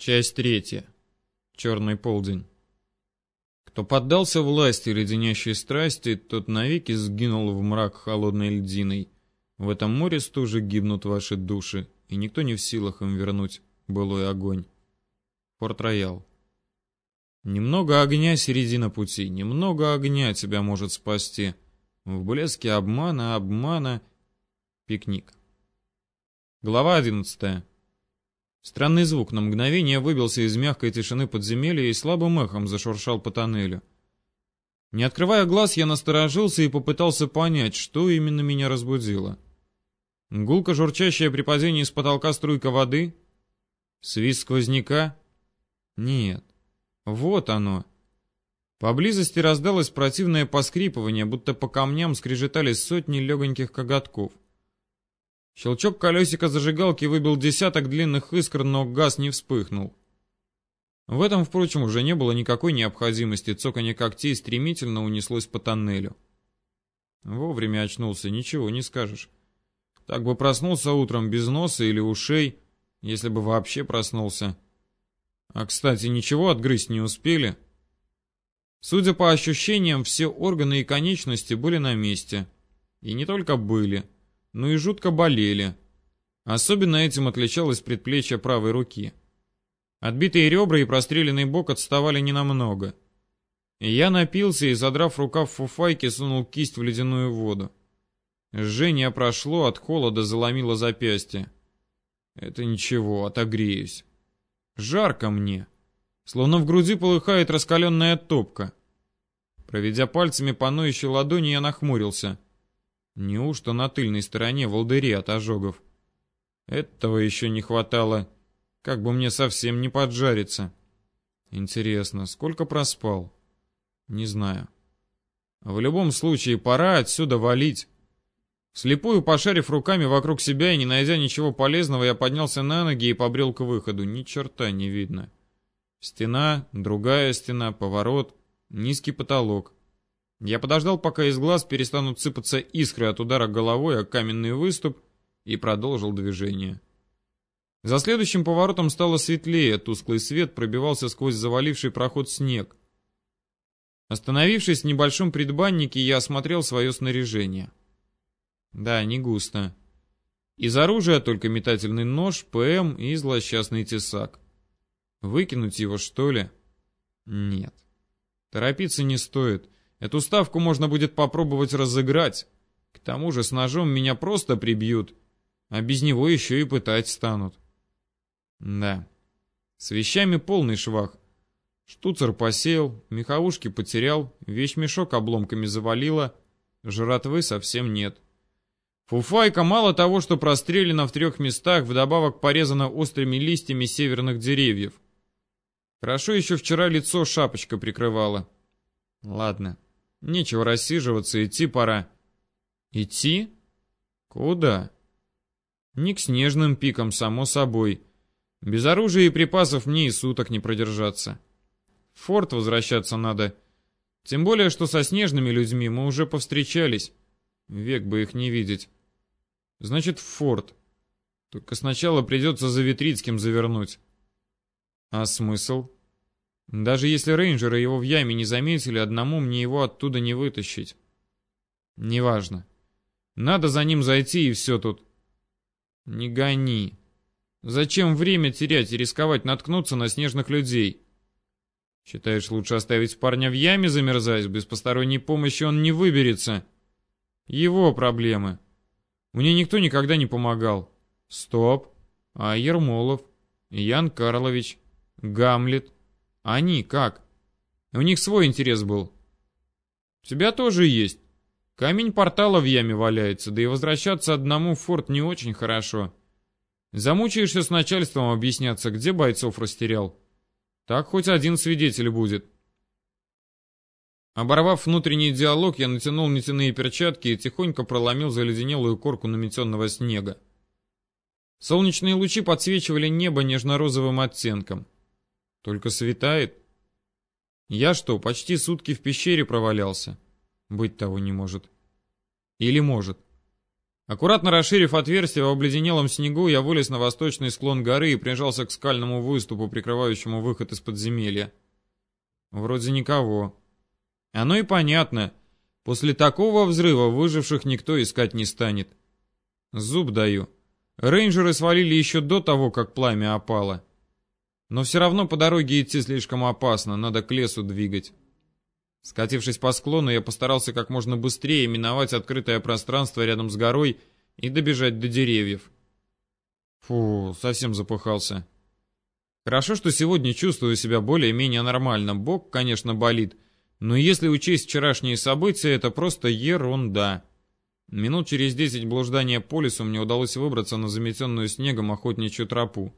Часть третья. Черный полдень. Кто поддался власти леденящей страсти, тот навеки сгинул в мрак холодной льдиной. В этом море стуже гибнут ваши души, и никто не в силах им вернуть былой огонь. Порт-Роял. Немного огня — середина пути, немного огня тебя может спасти. В блеске обмана. Пикник. Глава 11. Странный звук на мгновение выбился из мягкой тишины подземелья и слабым эхом зашуршал по тоннелю. Не открывая глаз, я насторожился и попытался понять, что именно меня разбудило. Гулко журчащая при падении с потолка струйка воды? Свист сквозняка? Нет. Вот оно. Поблизости раздалось противное поскрипывание, будто по камням скрежетали сотни легоньких коготков. Щелчок колесика зажигалки выбил десяток длинных искр, но газ не вспыхнул. В этом, впрочем, уже не было никакой необходимости. Цоканье когтей стремительно унеслось по тоннелю. Вовремя очнулся, ничего не скажешь. Так бы проснулся утром без носа или ушей, если бы вообще проснулся. А, кстати, ничего отгрызть не успели. Судя по ощущениям, все органы и конечности были на месте. И не только были, но и жутко болели. Особенно этим отличалось предплечье правой руки. Отбитые ребра и простреленный бок отставали ненамного. Я напился и, задрав рукав фуфайки, сунул кисть в ледяную воду. Жжение прошло, от холода заломило запястье. Это ничего, отогреюсь. Жарко мне. Словно в груди полыхает раскаленная топка. Проведя пальцами по ноющей ладони, я нахмурился. Неужто на тыльной стороне волдыри от ожогов? Этого еще не хватало. Как бы мне совсем не поджариться. Интересно, сколько проспал? Не знаю. В любом случае, пора отсюда валить. Вслепую пошарив руками вокруг себя и не найдя ничего полезного, я поднялся на ноги и побрел к выходу. Ни черта не видно. Стена, другая стена, поворот, низкий потолок. Я подождал, пока из глаз перестанут сыпаться искры от удара головой о каменный выступ, и продолжил движение. За следующим поворотом стало светлее, тусклый свет пробивался сквозь заваливший проход снег. Остановившись в небольшом предбаннике, я осмотрел свое снаряжение. Да, не густо. Из оружия только метательный нож, ПМ и злосчастный тесак. Выкинуть его, что ли? Нет. Торопиться не стоит. Эту ставку можно будет попробовать разыграть. К тому же с ножом меня просто прибьют, а без него еще и пытать станут. Да, с вещами полный швах. Штуцер посеял, меховушки потерял, вещмешок обломками завалило, жратвы совсем нет. Фуфайка мало того, что прострелена в 3 местах, вдобавок порезана острыми листьями северных деревьев. Хорошо еще вчера лицо шапочка прикрывала. Ладно. Нечего рассиживаться, идти пора. Идти? Куда? Не к снежным пикам, само собой. Без оружия и припасов мне и суток не продержаться. В форт возвращаться надо. Тем более, что со снежными людьми мы уже повстречались. Век бы их не видеть. Значит, в форт. Только сначала придется за Витрицким завернуть. А смысл? Даже если рейнджеры его в яме не заметили, одному мне его оттуда не вытащить. Неважно. Надо за ним зайти и все тут. Не гони. Зачем время терять и рисковать наткнуться на снежных людей? Считаешь, лучше оставить парня в яме замерзать? Без посторонней помощи он не выберется. Его проблемы. Мне никто никогда не помогал. Стоп. А Ермолов, Ян Карлович, Гамлет. Они как? У них свой интерес был. У тебя тоже есть. Камень портала в яме валяется, да и возвращаться одному в форт не очень хорошо. Замучаешься с начальством объясняться, где бойцов растерял. Так хоть один свидетель будет. Оборвав внутренний диалог, я натянул нитяные перчатки и тихонько проломил заледенелую корку наметенного снега. Солнечные лучи подсвечивали небо нежно-розовым оттенком. Только светает. Я что, почти сутки в пещере провалялся? Быть того не может. Или может. Аккуратно расширив отверстие в обледенелом снегу, я вылез на восточный склон горы и прижался к скальному выступу, прикрывающему выход из подземелья. Вроде никого. Оно и понятно. После такого взрыва выживших никто искать не станет. Зуб даю. Рейнджеры свалили еще до того, как пламя опало. Но все равно по дороге идти слишком опасно, надо к лесу двигать. Скатившись по склону, я постарался как можно быстрее миновать открытое пространство рядом с горой и добежать до деревьев. Фу, совсем запыхался. Хорошо, что сегодня чувствую себя более-менее нормально. Бок, конечно, болит, но если учесть вчерашние события, это просто ерунда. Минут через 10 блуждания по лесу мне удалось выбраться на заметенную снегом охотничью тропу.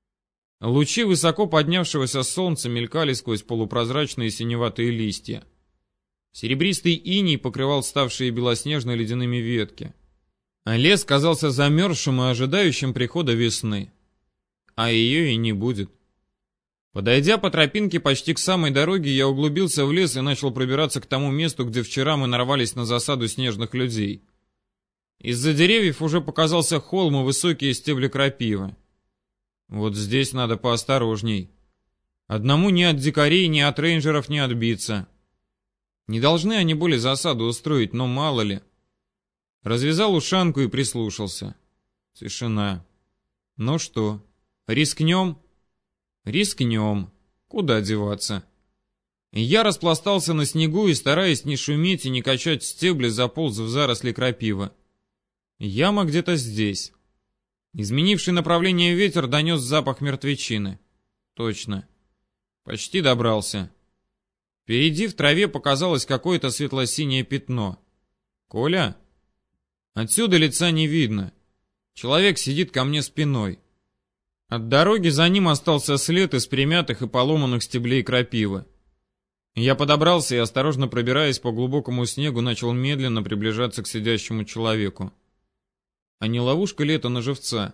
Лучи высоко поднявшегося солнца мелькали сквозь полупрозрачные синеватые листья. Серебристый иней покрывал ставшие белоснежно ледяными ветки. А лес казался замерзшим и ожидающим прихода весны. А ее и не будет. Подойдя по тропинке почти к самой дороге, я углубился в лес и начал пробираться к тому месту, где вчера мы нарвались на засаду снежных людей. Из-за деревьев уже показался холм и высокие стебли крапивы. Вот здесь надо поосторожней. Одному ни от дикарей, ни от рейнджеров не отбиться. Не должны они более засаду устроить, но мало ли. Развязал ушанку и прислушался. Тишина. Ну что, рискнем? Рискнем. Куда деваться? Я распластался на снегу и, стараясь не шуметь и не качать стебли, заполз в заросли крапивы. Яма где-то здесь. Изменивший направление ветер донес запах мертвечины. Точно. Почти добрался. Впереди в траве показалось какое-то светло-синее пятно. Коля? Отсюда лица не видно. Человек сидит ко мне спиной. От дороги за ним остался след из примятых и поломанных стеблей крапивы. Я подобрался и, осторожно пробираясь по глубокому снегу, начал медленно приближаться к сидящему человеку. А не ловушка ли это на живца?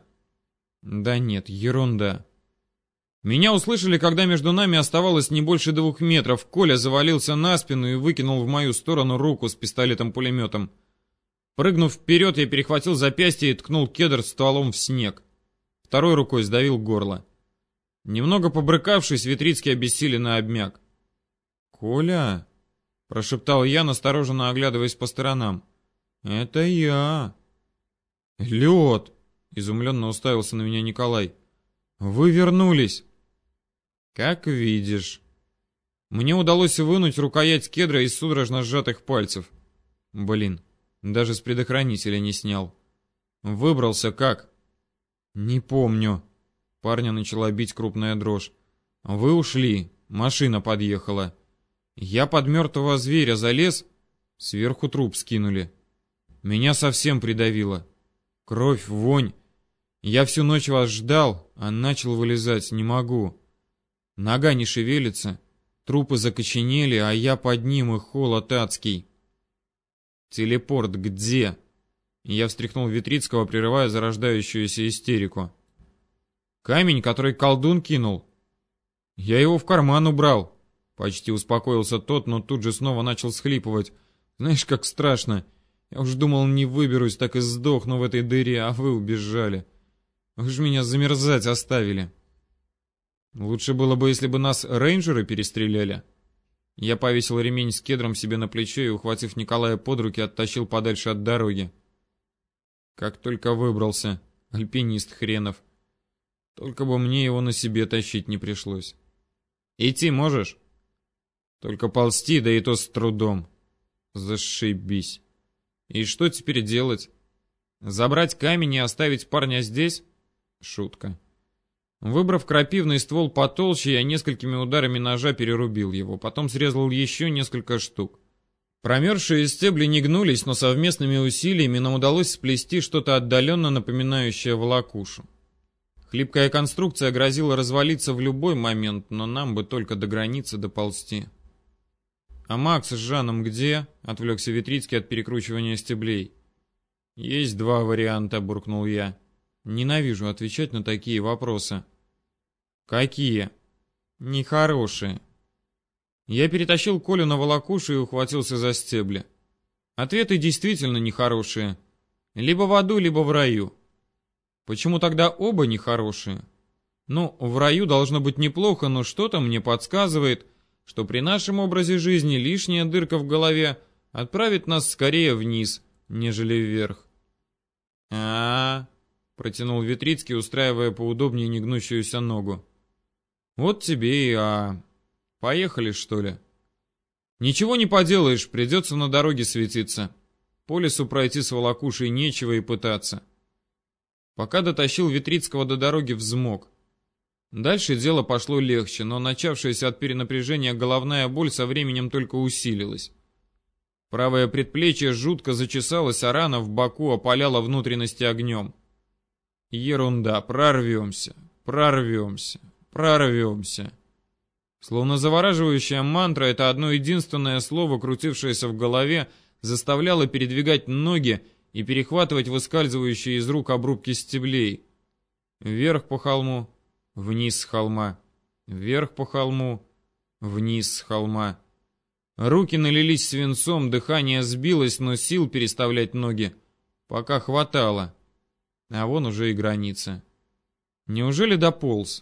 Да нет, ерунда. Меня услышали, когда между нами оставалось не больше 2 метров. Коля завалился на спину и выкинул в мою сторону руку с пистолетом-пулеметом. Прыгнув вперед, я перехватил запястье и ткнул кедр стволом в снег. Второй рукой сдавил горло. Немного побрыкавшись, Витрицкий обессиленно обмяк. «Коля!» — прошептал я, настороженно оглядываясь по сторонам. «Это я!» «Лед!» — изумленно уставился на меня Николай. «Вы вернулись!» «Как видишь!» Мне удалось вынуть рукоять кедра из судорожно сжатых пальцев. Блин, даже с предохранителя не снял. «Выбрался как?» «Не помню». Парня начала бить крупная дрожь. «Вы ушли, машина подъехала. Я под мертвого зверя залез, сверху труп скинули. Меня совсем придавило. Кровь, вонь. Я всю ночь вас ждал, а начал вылезать не могу. Нога не шевелится, трупы закоченели, а я под ним и холод адский». «Телепорт где?» Я встряхнул Витрицкого, прерывая зарождающуюся истерику. «Камень, который колдун кинул. Я его в карман убрал». Почти успокоился тот, но тут же снова начал всхлипывать. «Знаешь, как страшно. Я уж думал, не выберусь, так и сдохну в этой дыре, а вы убежали. Вы же меня замерзать оставили». «Лучше было бы, если бы нас рейнджеры перестреляли». Я повесил ремень с кедром себе на плечо и, ухватив Николая под руки, оттащил подальше от дороги. Как только выбрался, альпинист хренов. Только бы мне его на себе тащить не пришлось. «Идти можешь?» «Только ползти, да и то с трудом». «Зашибись. И что теперь делать? Забрать камень и оставить парня здесь?» Шутка. Выбрав крапивный ствол потолще, я несколькими ударами ножа перерубил его, потом срезал еще несколько штук. Промерзшие стебли не гнулись, но совместными усилиями нам удалось сплести что-то отдаленно напоминающее волокушу. Хлипкая конструкция грозила развалиться в любой момент, но нам бы только до границы доползти. «А Макс с Жаном где?» — отвлекся Витрицкий от перекручивания стеблей. «Есть 2 варианта», — буркнул я. «Ненавижу отвечать на такие вопросы». «Какие?» «Нехорошие». Я перетащил Колю на волокушу и ухватился за стебли. Ответы действительно нехорошие. Либо в аду, либо в раю. Почему тогда оба нехорошие? Ну, в раю должно быть неплохо, но что-то мне подсказывает, что при нашем образе жизни лишняя дырка в голове отправит нас скорее вниз, нежели вверх. Протянул Витрицкий, устраивая поудобнее негнущуюся ногу. Вот тебе и Поехали, что ли? Ничего не поделаешь, придется на дороге светиться. По лесу пройти с волокушей нечего и пытаться. Пока дотащил Витрицкого до дороги, взмок. Дальше дело пошло легче, но начавшаяся от перенапряжения головная боль со временем только усилилась. Правое предплечье жутко зачесалось, а рана в боку опаляла внутренности огнем. Ерунда, прорвемся, прорвемся, прорвемся. Словно завораживающая мантра, это одно единственное слово, крутившееся в голове, заставляло передвигать ноги и перехватывать выскальзывающие из рук обрубки стеблей. Вверх по холму, вниз с холма, вверх по холму, вниз с холма. Руки налились свинцом, дыхание сбилось, но сил переставлять ноги пока хватало. А вон уже и граница. Неужели дополз?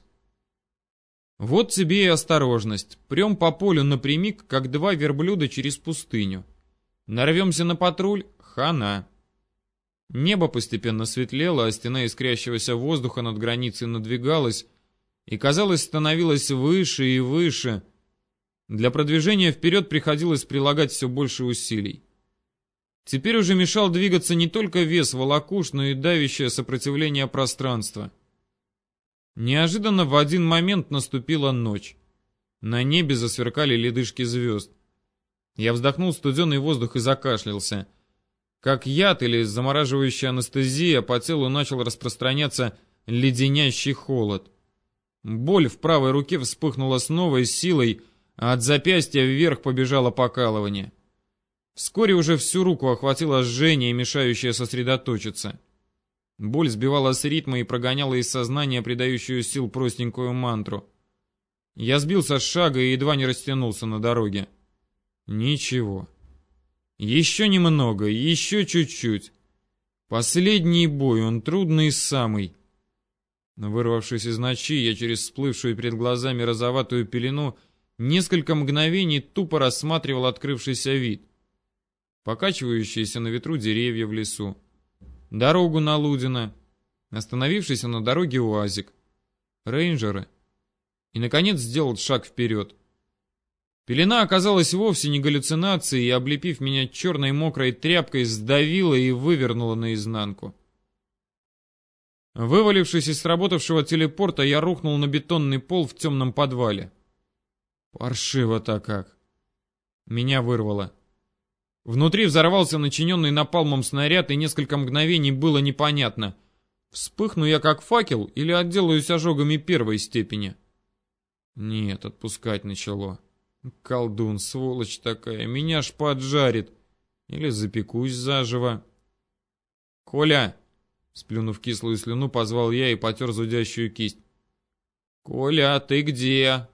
Вот тебе и осторожность. Прем по полю напрямик, как два верблюда через пустыню. Нарвемся на патруль — хана. Небо постепенно светлело, а стена искрящегося воздуха над границей надвигалась и, казалось, становилась выше и выше. Для продвижения вперед приходилось прилагать все больше усилий. Теперь уже мешал двигаться не только вес волокуш, но и давящее сопротивление пространства. Неожиданно в один момент наступила ночь. На небе засверкали ледышки звезд. Я вздохнул студеный воздух и закашлялся. Как яд или замораживающая анестезия, по телу начал распространяться леденящий холод. Боль в правой руке вспыхнула с новой силой, а от запястья вверх побежало покалывание. Вскоре уже всю руку охватило жжение, мешающее сосредоточиться. Боль сбивала с ритма и прогоняла из сознания придающую сил простенькую мантру. Я сбился с шага и едва не растянулся на дороге. Ничего. Еще немного, еще чуть-чуть. Последний бой, он трудный самый. Вырвавшись из ночи, я через всплывшую перед глазами розоватую пелену несколько мгновений тупо рассматривал открывшийся вид. Покачивающиеся на ветру деревья в лесу. Дорогу на Лудино, остановившийся на дороге УАЗик, рейнджеры. И, наконец, сделал шаг вперед. Пелена оказалась вовсе не галлюцинацией и, облепив меня черной мокрой тряпкой, сдавила и вывернула наизнанку. Вывалившись из сработавшего телепорта, я рухнул на бетонный пол в темном подвале. Паршиво-то как. Меня вырвало. Внутри взорвался начиненный напалмом снаряд, и несколько мгновений было непонятно, вспыхну я как факел или отделаюсь ожогами первой степени. Нет, отпускать начало. Колдун, сволочь такая, меня ж поджарит. Или запекусь заживо. «Коля!» — сплюнув кислую слюну, позвал я и потер зудящую кисть. «Коля, ты где?»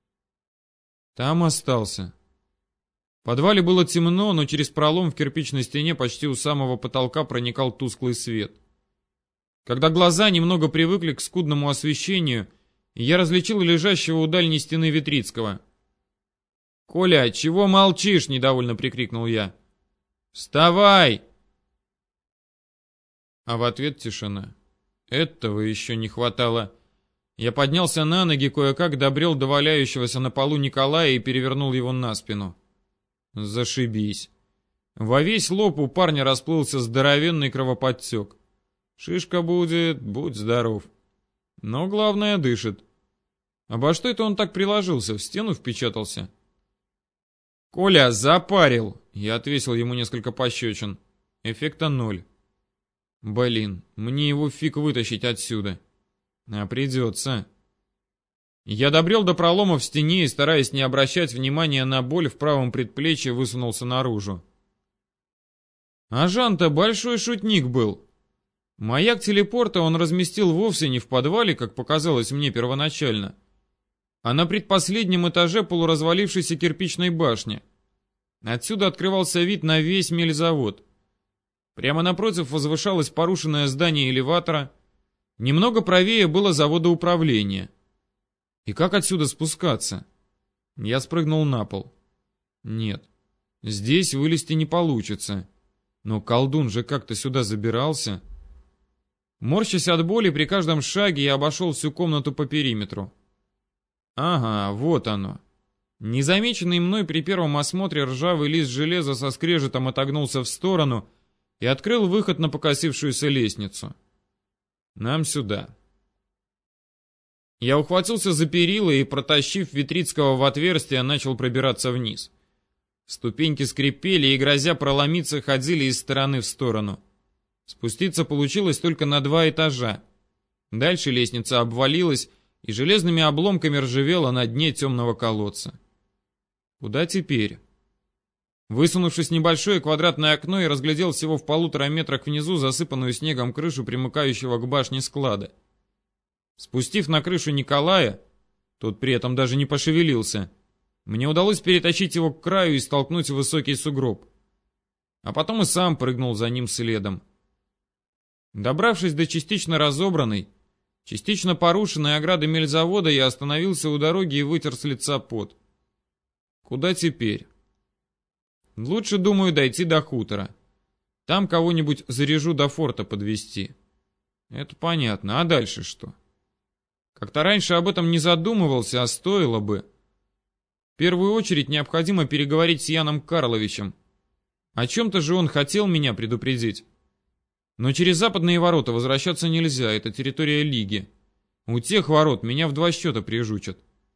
Там остался. В подвале было темно, но через пролом в кирпичной стене почти у самого потолка проникал тусклый свет. Когда глаза немного привыкли к скудному освещению, я различил лежащего у дальней стены Витрицкого. «Коля, чего молчишь?» — недовольно прикрикнул я. «Вставай!» А в ответ тишина. Этого еще не хватало. Я поднялся на ноги, кое-как добрел до валяющегося на полу Николая и перевернул его на спину. Зашибись. Во весь лоб у парня расплылся здоровенный кровоподтек. Шишка будет, будь здоров. Но главное, дышит. Обо что это он так приложился, в стену впечатался? «Коля, запарил!» Я отвесил ему несколько пощечин. Эффекта 0. Блин, мне его фиг вытащить отсюда. А придется. Я добрел до пролома в стене и, стараясь не обращать внимания на боль в правом предплечье, высунулся наружу. А Жан-то большой шутник был. Маяк телепорта он разместил вовсе не в подвале, как показалось мне первоначально, а на предпоследнем этаже полуразвалившейся кирпичной башни. Отсюда открывался вид на весь мельзавод. Прямо напротив возвышалось порушенное здание элеватора. Немного правее было заводоуправление. И как отсюда спускаться? Я спрыгнул на пол. Нет, здесь вылезти не получится. Но колдун же как-то сюда забирался. Морщась от боли, при каждом шаге я обошел всю комнату по периметру. Ага, вот оно. Незамеченный мной при первом осмотре ржавый лист железа со скрежетом отогнулся в сторону и открыл выход на покосившуюся лестницу. Нам сюда. Я ухватился за перила и, протащив Витрицкого в отверстие, начал пробираться вниз. Ступеньки скрипели и, грозя проломиться, ходили из стороны в сторону. Спуститься получилось только на 2 этажа. Дальше лестница обвалилась и железными обломками ржавела на дне темного колодца. Куда теперь? Высунувшись в небольшое квадратное окно, я разглядел всего в 1,5 метрах внизу засыпанную снегом крышу примыкающего к башне склада. Спустив на крышу Николая, тот при этом даже не пошевелился, мне удалось перетащить его к краю и столкнуть в высокий сугроб. А потом и сам прыгнул за ним следом. Добравшись до частично разобранной, частично порушенной ограды мельзавода, я остановился у дороги и вытер с лица пот. Куда теперь? Лучше, думаю, дойти до хутора. Там кого-нибудь заряжу до форта подвезти. Это понятно. А дальше что? Как-то раньше об этом не задумывался, а стоило бы. В первую очередь необходимо переговорить с Яном Карловичем. О чем-то же он хотел меня предупредить. Но через западные ворота возвращаться нельзя, это территория Лиги. У тех ворот меня в 2 счета прижучат.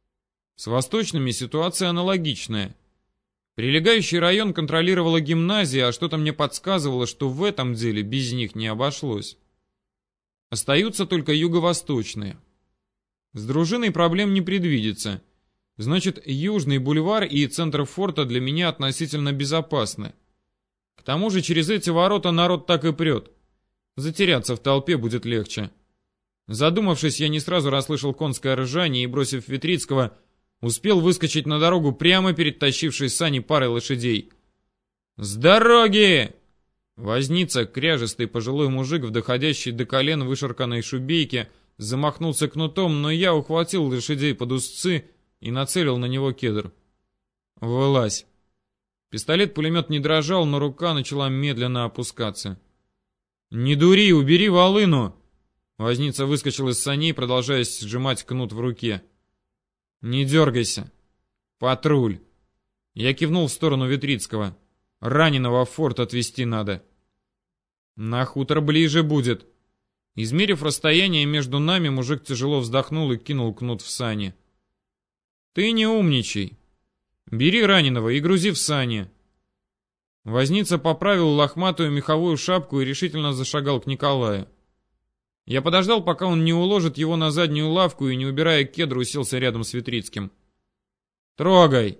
С восточными ситуация аналогичная. Прилегающий район контролировала гимназия, а что-то мне подсказывало, что в этом деле без них не обошлось. Остаются только юго-восточные. С дружиной проблем не предвидится. Значит, Южный бульвар и центр форта для меня относительно безопасны. К тому же через эти ворота народ так и прет. Затеряться в толпе будет легче. Задумавшись, я не сразу расслышал конское ржание и, бросив Витрицкого, успел выскочить на дорогу прямо перед тащившей сани парой лошадей. «С дороги!» Возница, кряжестый пожилой мужик в доходящей до колен вышарканной шубейке, замахнулся кнутом, но я ухватил лошадей под узцы и нацелил на него кедр. «Вылазь!» Пистолет-пулемет не дрожал, но рука начала медленно опускаться. «Не дури, убери волыну!» Возница выскочил из саней, продолжая сжимать кнут в руке. «Не дергайся. Патруль!» Я кивнул в сторону Витрицкого. «Раненого в форт отвезти надо». «На хутор ближе будет». Измерив расстояние между нами, мужик тяжело вздохнул и кинул кнут в сани. «Ты не умничай. Бери раненого и грузи в сани». Возница поправил лохматую меховую шапку и решительно зашагал к Николаю. Я подождал, пока он не уложит его на заднюю лавку и, не убирая кедр, уселся рядом с Витрицким. «Трогай!»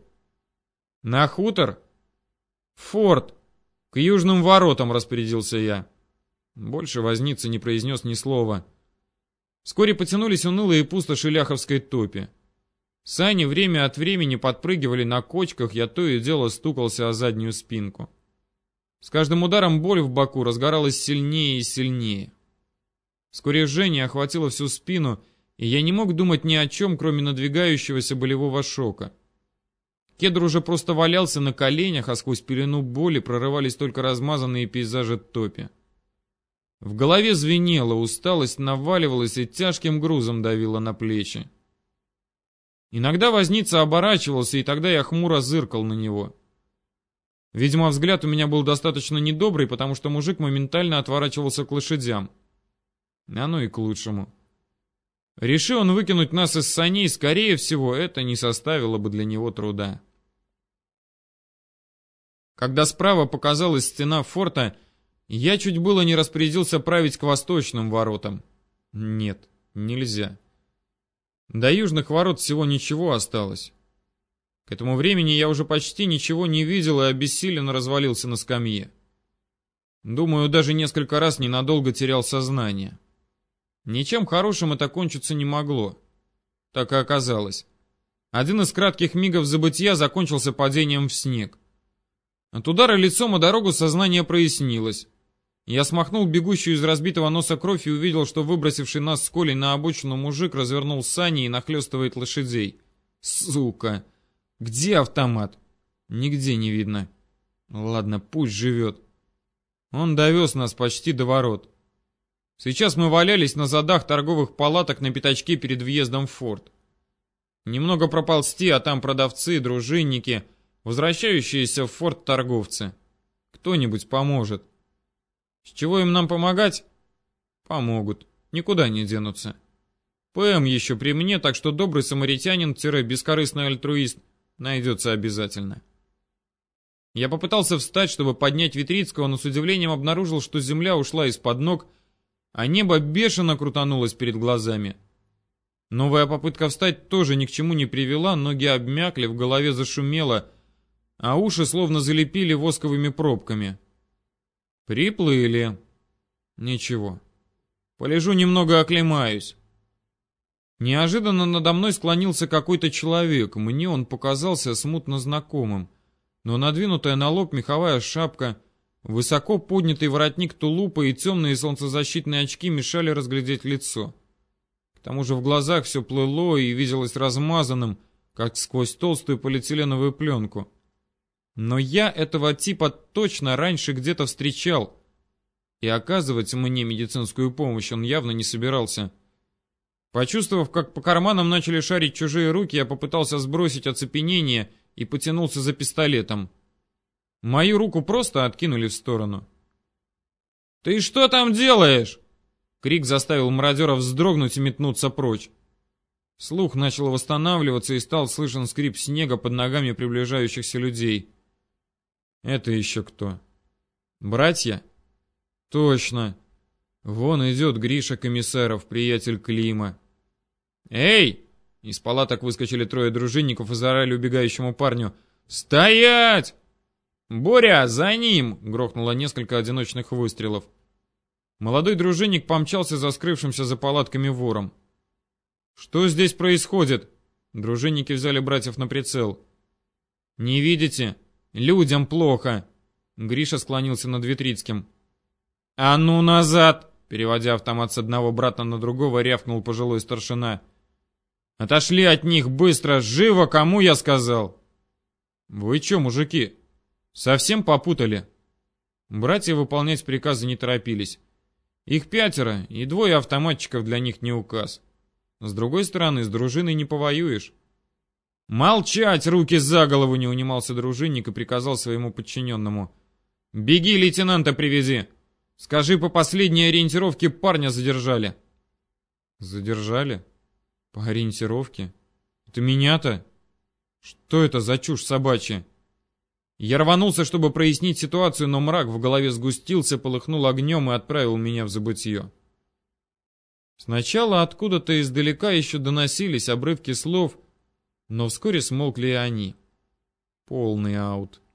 «На хутор?» «В форт! К южным воротам!» — распорядился я. Больше возница не произнес ни слова. Вскоре потянулись унылые пустоши ляховской топи. Сани время от времени подпрыгивали на кочках, я то и дело стукался о заднюю спинку. С каждым ударом боль в боку разгоралась сильнее и сильнее. Вскоре жжение охватило всю спину, и я не мог думать ни о чем, кроме надвигающегося болевого шока. Кедр уже просто валялся на коленях, а сквозь пелену боли прорывались только размазанные пейзажи топи. В голове звенело, усталость наваливалась и тяжким грузом давила на плечи. Иногда возница оборачивался, и тогда я хмуро зыркал на него. Видимо, взгляд у меня был достаточно недобрый, потому что мужик моментально отворачивался к лошадям. Оно и к лучшему. Реши он выкинуть нас из саней, скорее всего, это не составило бы для него труда. Когда справа показалась стена форта, я чуть было не распорядился править к восточным воротам. Нет, нельзя. До южных ворот всего ничего осталось. К этому времени я уже почти ничего не видел и обессиленно развалился на скамье. Думаю, даже несколько раз ненадолго терял сознание. Ничем хорошим это кончиться не могло. Так и оказалось. Один из кратких мигов забытья закончился падением в снег. От удара лицом о дорогу сознание прояснилось. Я смахнул бегущую из разбитого носа кровь и увидел, что выбросивший нас с Колей на обочину мужик развернул сани и нахлёстывает лошадей. Сука! Где автомат? Нигде не видно. Ладно, пусть живет. Он довез нас почти до ворот. Сейчас мы валялись на задах торговых палаток на пятачке перед въездом в форт. Немного проползти, а там продавцы, дружинники, возвращающиеся в форт торговцы. Кто-нибудь поможет. С чего им нам помогать? Помогут. Никуда не денутся. ПМ еще при мне, так что добрый самаритянин-бескорыстный альтруист найдется обязательно. Я попытался встать, чтобы поднять Витрицкого, но с удивлением обнаружил, что земля ушла из-под ног, а небо бешено крутанулось перед глазами. Новая попытка встать тоже ни к чему не привела, ноги обмякли, в голове зашумело, а уши словно залепили восковыми пробками. Приплыли. Ничего. Полежу немного, оклемаюсь. Неожиданно надо мной склонился какой-то человек. Мне он показался смутно знакомым. Но надвинутая на лоб меховая шапка, высоко поднятый воротник тулупа и темные солнцезащитные очки мешали разглядеть лицо. К тому же в глазах все плыло и виделось размазанным, как сквозь толстую полиэтиленовую пленку. Но я этого типа точно раньше где-то встречал, и оказывать мне медицинскую помощь он явно не собирался. Почувствовав, как по карманам начали шарить чужие руки, я попытался сбросить оцепенение и потянулся за пистолетом. Мою руку просто откинули в сторону. «Ты что там делаешь?» Крик заставил мародера вздрогнуть и метнуться прочь. Слух начал восстанавливаться и стал слышен скрип снега под ногами приближающихся людей. Это еще кто? Братья? Точно. Вон идет Гриша Комиссаров, приятель Клима. Эй! Из палаток выскочили трое дружинников и заорали убегающему парню. Стоять! Боря, за ним! Грохнуло несколько одиночных выстрелов. Молодой дружинник помчался за скрывшимся за палатками вором. Что здесь происходит? Дружинники взяли братьев на прицел. Не видите? Людям плохо. Гриша склонился над Витрицким. А ну назад! Переводя автомат с одного брата на другого, рявкнул пожилой старшина. Отошли от них быстро, живо, кому я сказал? Вы че, мужики? Совсем попутали? Братья выполнять приказы не торопились. Их 5, и 2 автоматчиков для них не указ. С другой стороны, с дружиной не повоюешь. «Молчать! Руки за голову!» — не унимался дружинник и приказал своему подчиненному. «Беги, лейтенанта привези! Скажи, по последней ориентировке парня задержали». «Задержали? По ориентировке? Это меня-то? Что это за чушь собачья?» Я рванулся, чтобы прояснить ситуацию, но мрак в голове сгустился, полыхнул огнем и отправил меня в забытье. Сначала откуда-то издалека еще доносились обрывки слов, но вскоре смолкли и они. Полный аут.